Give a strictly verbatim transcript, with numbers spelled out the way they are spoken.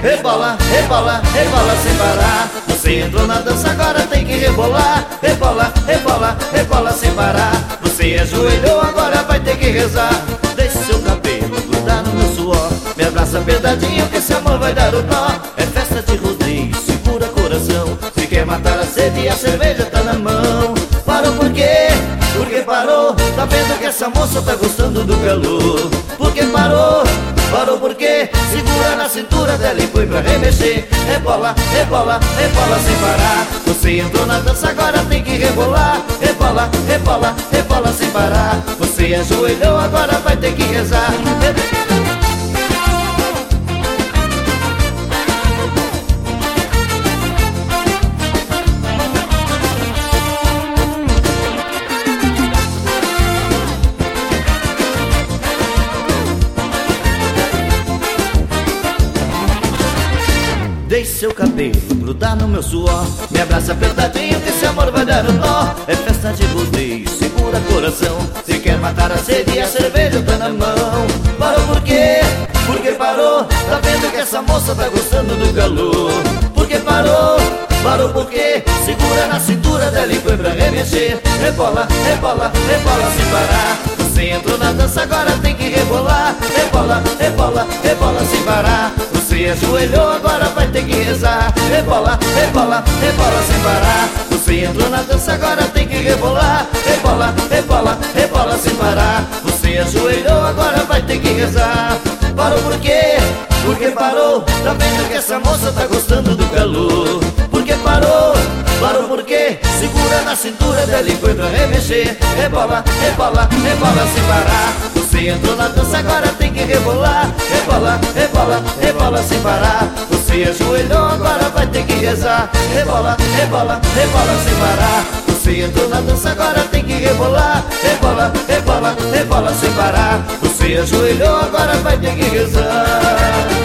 rebola, rebola, rebola sem parar. Você entrou na dança, agora tem que rebolar. Rebola, rebola, rebola sem parar. Você ajoelhou, agora vai ter que rezar. Deixe seu cabelo grudar no meu suor. Me abraça apertadinho que esse amor vai dar o nó. É festa de rodeio, segura coração. Se quer matar a sede e a cerveja tá na mão. Parou por quê? Por que parou? Tá vendo que essa moça tá gostando do calor. Por que parou? Parou por quê? Segura na cintura dela e põe pra remexer. Rebola, rebola, rebola sem parar. Você entrou na dança, agora tem que rebolar. Rebola, rebola, rebola sem parar. Você ajoelhou, agora vai ter que rezar. Deixe seu cabelo grudar no meu suor. Me abraça apertadinho que esse amor vai dar um nó. É festa de rodeio, segura coração. Se quer matar a sede e a cerveja tá na mão. Parou por quê? Por que parou? Tá vendo que essa moça tá gostando do calor. Por que parou? Parou por quê? Segura na cintura dela e põe pra remexer. Rebola, rebola, rebola sem parar. Você entrou na dança, agora tem que rebolar. Rebola, rebola, rebola sem parar. Você ajoelhou, agora vai ter que rezar. Rebola, rebola, rebola sem parar. Você entrou na dança, agora tem que rebolar. Rebola, rebola, rebola sem parar. Você ajoelhou, agora vai ter que rezar. Parou por quê? Por que parou? Tá vendo que essa moça tá gostando do calor. Por que parou? Parou por quê? Segura na cintura dela e põe pra remexer. Rebola, rebola, rebola sem parar. Você entrou na dança, agora tem que rebolar. Rebola, rebola, rebola sem parar. Você ajoelhou, agora vai ter que rezar. Rebola, rebola, rebola sem parar. Você entrou na dança, agora tem que rebolar. Rebola, rebola, rebola sem parar. Você ajoelhou, agora vai ter que rezar.